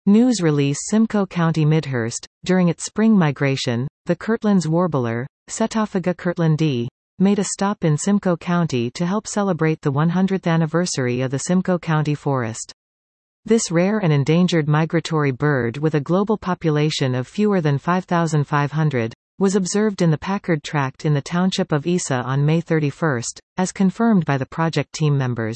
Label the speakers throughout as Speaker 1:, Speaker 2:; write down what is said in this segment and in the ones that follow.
Speaker 1: News release Simcoe County Midhurst. During its spring migration, the Kirtland's warbler, Setophaga kirtlandi, made a stop in Simcoe County to help celebrate the 100th anniversary of the Simcoe County Forest. This rare and endangered migratory bird, with a global population of fewer than 5,500, was observed in the Packard Tract in the township of Isa on May 31, as confirmed by the project team members.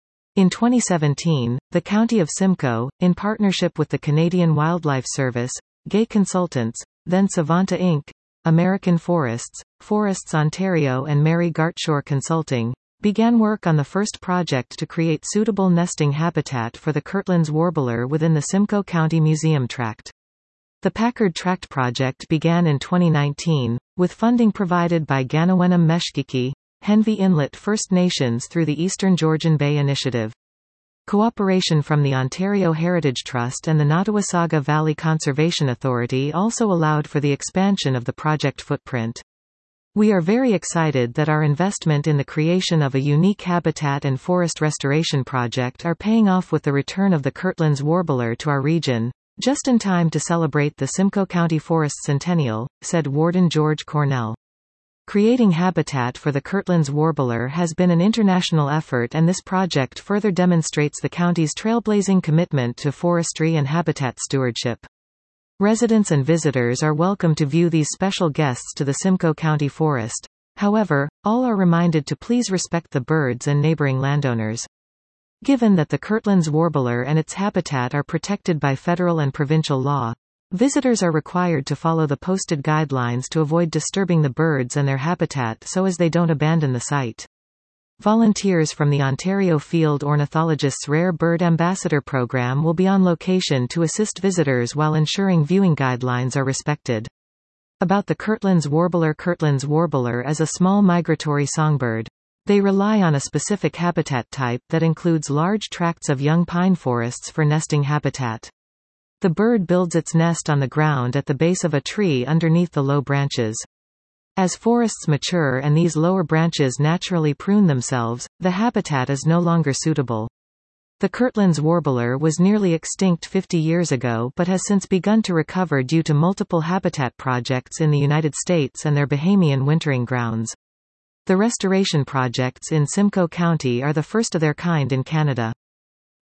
Speaker 1: In 2017, the County of Simcoe, in partnership with the Canadian Wildlife Service, Gay Consultants, then Savanta Inc., American Forests, Forests Ontario and Mary Gartshore Consulting, began work on the first project to create suitable nesting habitat for the Kirtland's warbler within the Simcoe County Museum Tract. The Packard Tract project began in 2019, with funding provided by Ganawenham Meshkiki, Henvey Inlet First Nations through the Eastern Georgian Bay Initiative. Cooperation from the Ontario Heritage Trust and the Nottawasaga Valley Conservation Authority also allowed for the expansion of the project footprint. We are very excited that our investment in the creation of a unique habitat and forest restoration project are paying off with the return of the Kirtland's warbler to our region, just in time to celebrate the Simcoe County Forest Centennial, said Warden George Cornell. Creating habitat for the Kirtland's warbler has been an international effort, and this project further demonstrates the county's trailblazing commitment to forestry and habitat stewardship. Residents and visitors are welcome to view these special guests to the Simcoe County Forest. However, all are reminded to please respect the birds and neighboring landowners. Given that the Kirtland's warbler and its habitat are protected by federal and provincial law, visitors are required to follow the posted guidelines to avoid disturbing the birds and their habitat so as they don't abandon the site. Volunteers from the Ontario Field Ornithologists' Rare Bird Ambassador Program will be on location to assist visitors while ensuring viewing guidelines are respected. About the Kirtland's warbler. Kirtland's warbler is a small migratory songbird. They rely on a specific habitat type that includes large tracts of young pine forests for nesting habitat. The bird builds its nest on the ground at the base of a tree underneath the low branches. As forests mature and these lower branches naturally prune themselves, the habitat is no longer suitable. The Kirtland's warbler was nearly extinct 50 years ago but has since begun to recover due to multiple habitat projects in the United States and their Bahamian wintering grounds. The restoration projects in Simcoe County are the first of their kind in Canada.